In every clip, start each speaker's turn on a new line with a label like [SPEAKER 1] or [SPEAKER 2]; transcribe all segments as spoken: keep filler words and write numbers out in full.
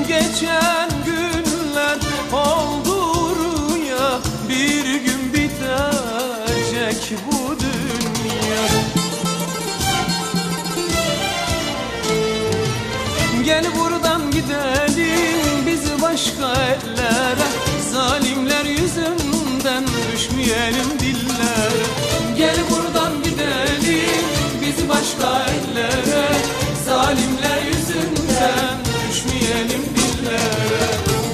[SPEAKER 1] Geçen günler oldu rüya, bir gün bitecek bu dünya. Gel buradan gidelim biz başka ellere, zalimler yüzünden düşmeyelim dillere. Gel buradan gidelim biz başka ellere, zalimler yüzünden düşmeyelim dillere.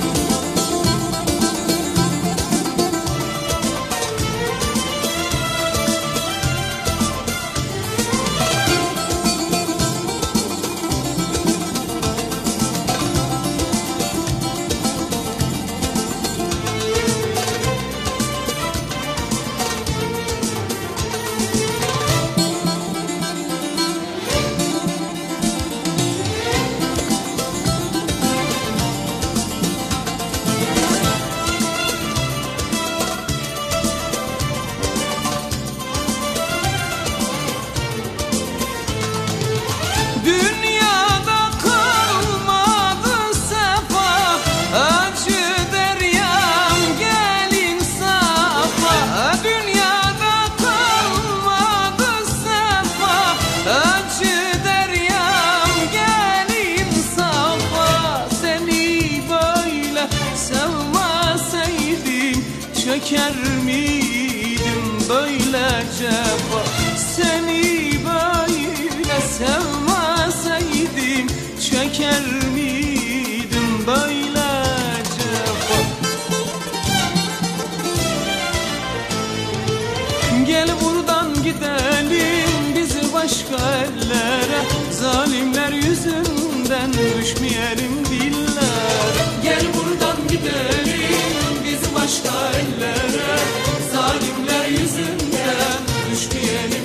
[SPEAKER 1] Dünyada kalmadı sefa, acı deryam gel insafa. Dünyada kalmadı sefa, acı deryam gel insafa. Seni böyle sevmeseydim çeker miydim böyle cefa? Seni böyle sevmeseydim çeker miydim böyle cefa? Gel buradan gidelim biz başka ellere, zalimler yüzünden düşmeyelim dillere. Gel buradan gidelim biz başka ellere, zalimler yüzünden düşmeyelim